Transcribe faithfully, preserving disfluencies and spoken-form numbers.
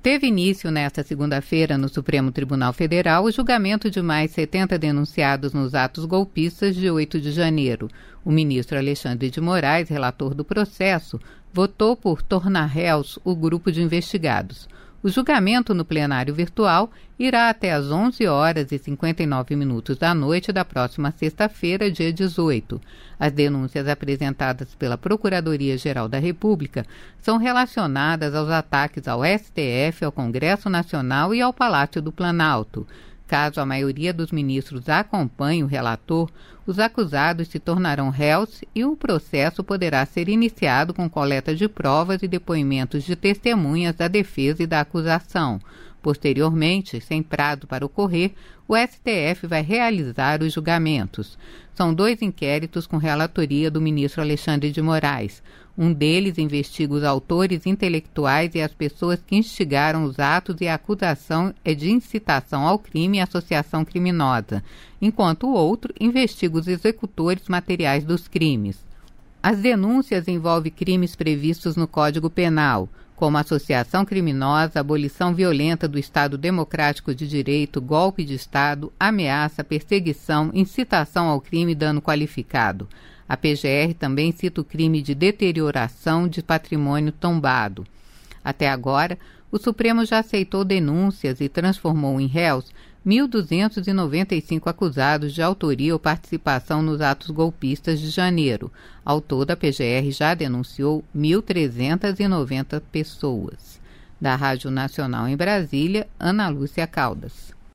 Teve início nesta segunda-feira no Supremo Tribunal Federal o julgamento de mais setenta denunciados nos atos golpistas de oito de janeiro. O ministro Alexandre de Moraes, relator do processo, votou por tornar réus o grupo de investigados. O julgamento no plenário virtual irá até às onze horas e cinquenta e nove minutos da noite da próxima sexta-feira, dia dezoito. As denúncias apresentadas pela Procuradoria-Geral da República são relacionadas aos ataques ao S T F, ao Congresso Nacional e ao Palácio do Planalto. Caso a maioria dos ministros acompanhe o relator, os acusados se tornarão réus e o processo poderá ser iniciado com coleta de provas e depoimentos de testemunhas da defesa e da acusação. Posteriormente, sem prazo para ocorrer, o S T F vai realizar os julgamentos. São dois inquéritos com relatoria do ministro Alexandre de Moraes. Um deles investiga os autores intelectuais e as pessoas que instigaram os atos e a acusação é de incitação ao crime e associação criminosa, enquanto o outro investiga os executores materiais dos crimes. As denúncias envolvem crimes previstos no Código Penal, como associação criminosa, abolição violenta do Estado Democrático de Direito, golpe de Estado, ameaça, perseguição, incitação ao crime e dano qualificado. A P G R também cita o crime de deterioração de patrimônio tombado. Até agora, o Supremo já aceitou denúncias e transformou em réus mil duzentos e noventa e cinco acusados de autoria ou participação nos atos golpistas de janeiro. Ao todo, a P G R já denunciou mil trezentas e noventa pessoas. Da Rádio Nacional em Brasília, Ana Lúcia Caldas.